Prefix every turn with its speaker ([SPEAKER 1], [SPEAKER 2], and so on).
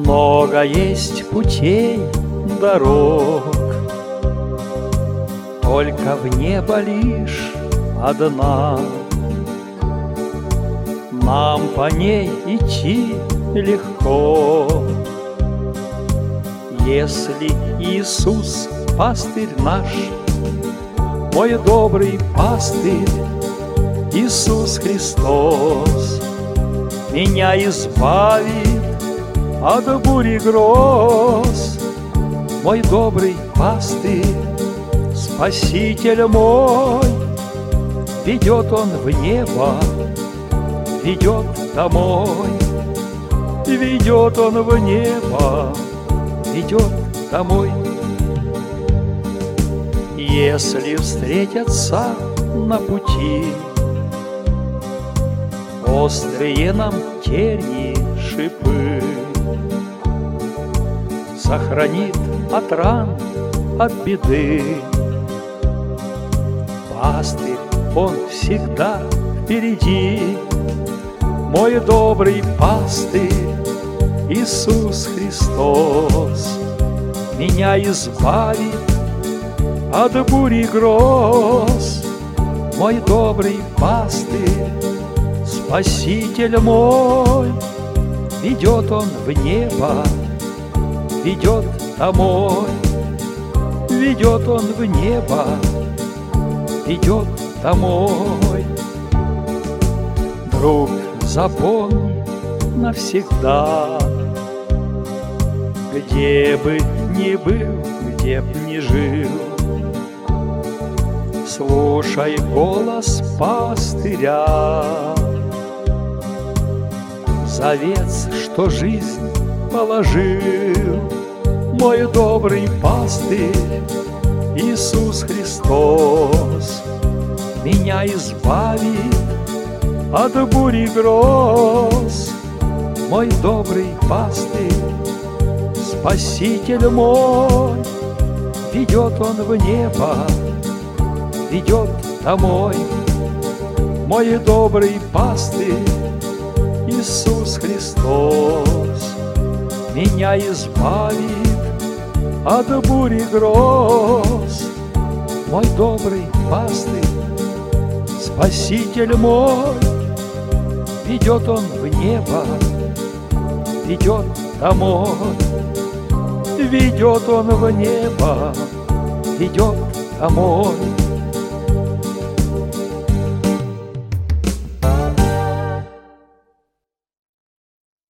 [SPEAKER 1] Много есть путей, дорог, только в небо лишь одна. Нам по ней идти легко, если Иисус пастырь наш, мой добрый пастырь Иисус Христос, меня избавит от бури гроз. Мой добрый пастырь, Спаситель мой, ведет Он в небо, ведет домой, ведет Он в небо, ведет домой. Если встретятся на пути острые нам тернии шипы, сохранит от ран, от беды. Пастырь, Он всегда впереди, мой добрый пастырь Иисус Христос, меня избавит от бури гроз. Мой добрый пастырь, Спаситель мой, ведет Он в небо, ведет домой, ведет Он в небо, ведет домой. Друг, запомни навсегда, где бы ни был, где б ни жил, слушай голос пастыря. Завет, что жизнь положил мой добрый пастырь Иисус Христос, меня избавит от бури гроз. Мой добрый пастырь, Спаситель мой, ведет Он в небо, ведет домой. Мой добрый пастырь Иисус Христос, меня избавит от бури гроз. Мой добрый пастырь, Спаситель мой, ведет Он в небо, ведет домой, ведет Он в небо, ведет домой.